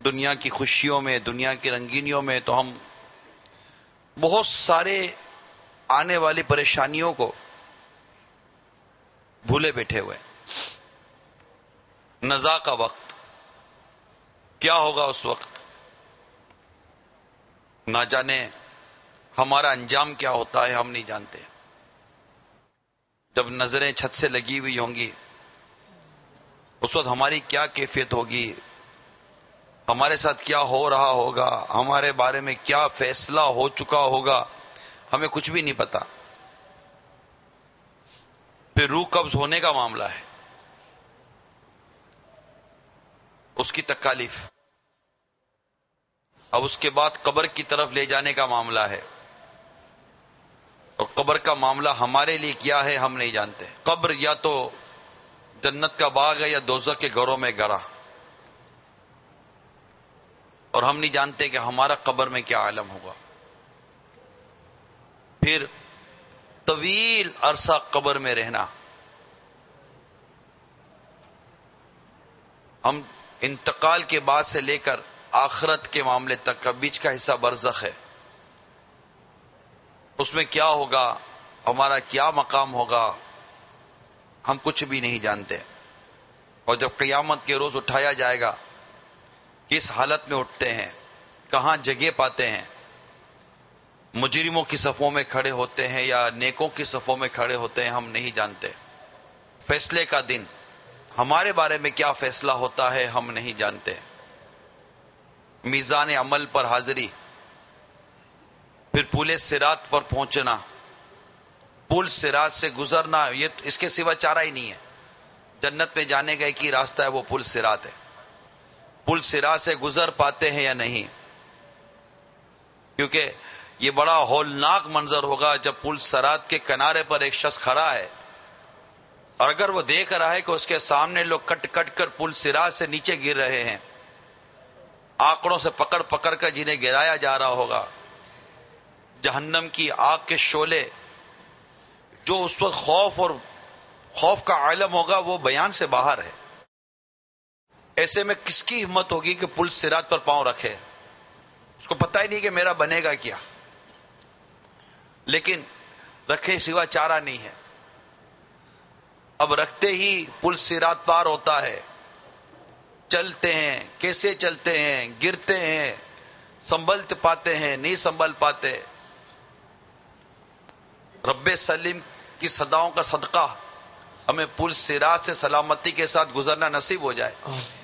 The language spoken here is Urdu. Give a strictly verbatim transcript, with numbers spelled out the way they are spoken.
دنیا کی خوشیوں میں، دنیا کی رنگینیوں میں تو ہم بہت سارے آنے والی پریشانیوں کو بھولے بیٹھے ہوئے۔ نزاع کا وقت کیا ہوگا اس وقت، نہ جانے ہمارا انجام کیا ہوتا ہے، ہم نہیں جانتے۔ جب نظریں چھت سے لگی ہوئی ہوں گی اس وقت ہماری کیا کیفیت ہوگی، ہمارے ساتھ کیا ہو رہا ہوگا، ہمارے بارے میں کیا فیصلہ ہو چکا ہوگا، ہمیں کچھ بھی نہیں پتا۔ پھر روح قبض ہونے کا معاملہ ہے، اس کی تکالیف، اب اس کے بعد قبر کی طرف لے جانے کا معاملہ ہے، اور قبر کا معاملہ ہمارے لیے کیا ہے ہم نہیں جانتے۔ قبر یا تو جنت کا باغ ہے یا دوزخ کے گھروں میں گرا، اور ہم نہیں جانتے کہ ہمارا قبر میں کیا عالم ہوگا۔ پھر طویل عرصہ قبر میں رہنا، ہم انتقال کے بعد سے لے کر آخرت کے معاملے تک کا بیچ کا حصہ برزخ ہے، اس میں کیا ہوگا، ہمارا کیا مقام ہوگا، ہم کچھ بھی نہیں جانتے۔ اور جب قیامت کے روز اٹھایا جائے گا، کس حالت میں اٹھتے ہیں، کہاں جگہ پاتے ہیں، مجرموں کی صفوں میں کھڑے ہوتے ہیں یا نیکوں کی صفوں میں کھڑے ہوتے ہیں، ہم نہیں جانتے۔ فیصلے کا دن، ہمارے بارے میں کیا فیصلہ ہوتا ہے ہم نہیں جانتے۔ میزان عمل پر حاضری، پھر پل صراط پر پہنچنا، پل صراط سے گزرنا، یہ اس کے سوا چارہ ہی نہیں ہے۔ جنت میں جانے کا ایک ہی راستہ ہے، وہ پل صراط ہے۔ پل صراط سے گزر پاتے ہیں یا نہیں، کیونکہ یہ بڑا ہولناک منظر ہوگا جب پل صراط کے کنارے پر ایک شخص کھڑا ہے، اور اگر وہ دیکھ رہا ہے کہ اس کے سامنے لوگ کٹ کٹ کر پل صراط سے نیچے گر رہے ہیں، آنکڑوں سے پکڑ پکڑ کر جنہیں گرایا جا رہا ہوگا، جہنم کی آگ کے شعلے، جو اس وقت خوف اور خوف کا عالم ہوگا وہ بیان سے باہر ہے۔ ایسے میں کس کی ہمت ہوگی کہ پل صراط پر پاؤں رکھے، اس کو پتہ ہی نہیں کہ میرا بنے گا کیا، لیکن رکھے سوا چارہ نہیں ہے۔ اب رکھتے ہی پل صراط پار ہوتا ہے، چلتے ہیں، کیسے چلتے ہیں، گرتے ہیں، سنبھل پاتے ہیں، نہیں سنبھل پاتے۔ رب سلیم کی صداؤں کا صدقہ ہمیں پل صراط سے سلامتی کے ساتھ گزرنا نصیب ہو جائے۔